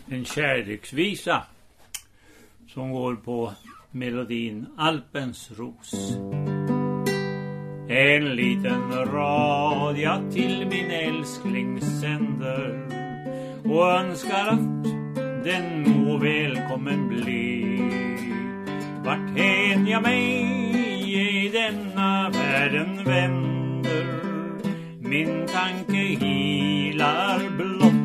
en kärleksvisa som går på melodin Alpens ros. En liten rad jag till min älskling sänder och önskar att den må välkommen bli. Vart hän jag mig i denna världen vänder, min tanke hilar blott